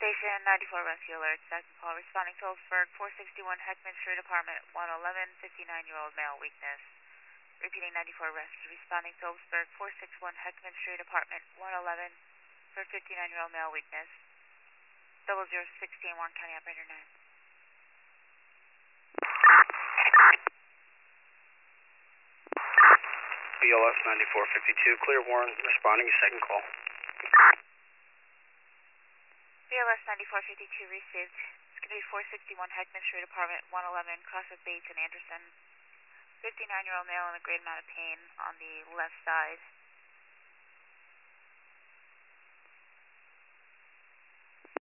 Station 94 Rescue Alert, second call responding to Phillipsburg, 461 Heckman Street, apartment 111, 59-year-old male, weakness. Repeating 94 Rescue, responding to Phillipsburg, 461 Heckman Street, apartment 111, for 59-year-old male, weakness. 0016, Warren County Operator 9. BLS 9452, clear Warren, responding to second call. BLS 9452 received. It's going to be 461 Heckman Street, apartment 111, cross of Bates and Anderson. 59-year-old male in a great amount of pain on the left side.